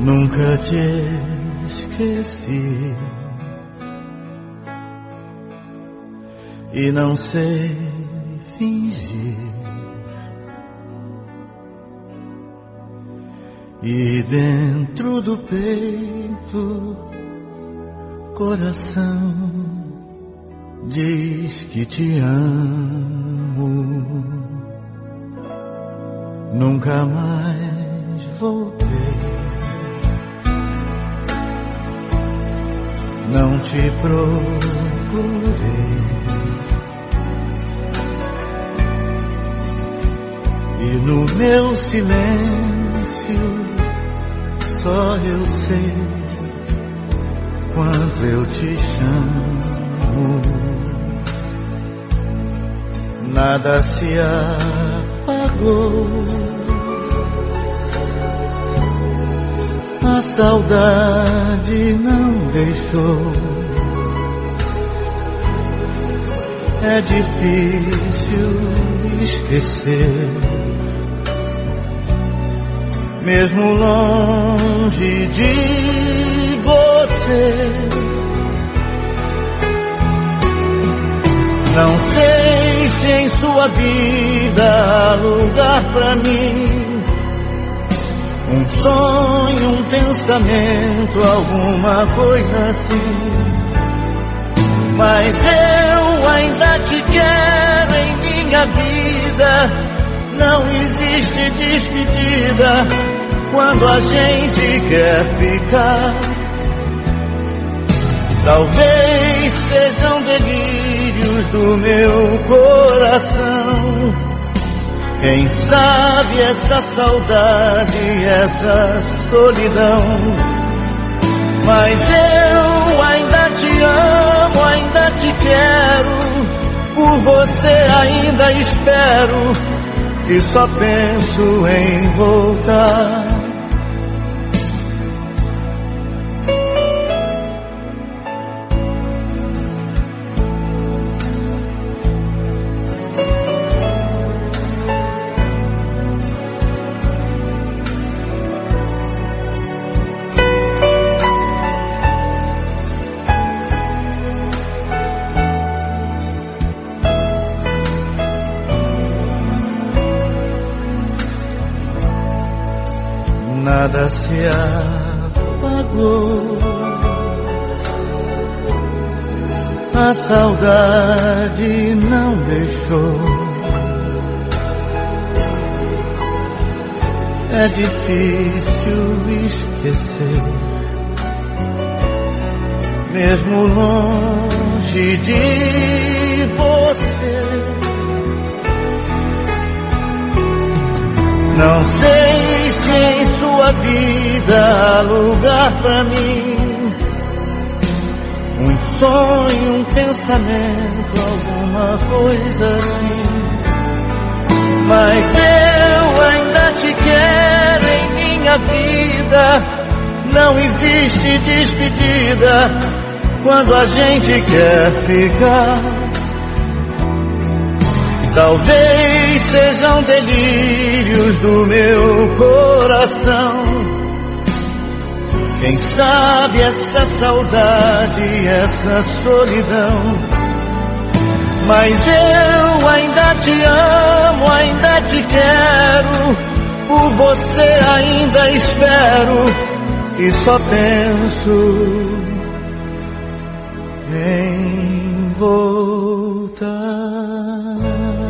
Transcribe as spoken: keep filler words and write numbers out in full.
Nunca te esqueci e não sei fingir, e dentro do peito coração diz que te amo. Nunca mais voltei, não te procurei, e no meu silêncio só eu sei quanto eu te chamo. Nada se apagou, a saudade não deixou. É difícil esquecer, mesmo longe de você. Não sei se em sua vida há lugar pra mim, um sonho, um pensamento, alguma coisa assim. Mas eu ainda te quero em minha vida. Não existe despedida quando a gente quer ficar. Talvez sejam delírios do meu coração, quem sabe essa saudade, essa solidão. Mas eu ainda te amo, ainda te quero, por você ainda espero, e só penso em voltar. Nada se apagou, a saudade não deixou. É difícil esquecer, mesmo longe de você. Não sei se em sua vida há lugar pra mim, um sonho, um pensamento, alguma coisa assim. Mas eu ainda te quero em minha vida. Não existe despedida quando a gente quer ficar. Talvez sejam delírios do meu coração, quem sabe essa saudade, essa solidão. Mas eu ainda te amo, ainda te quero, por você ainda espero, e só penso em voltar.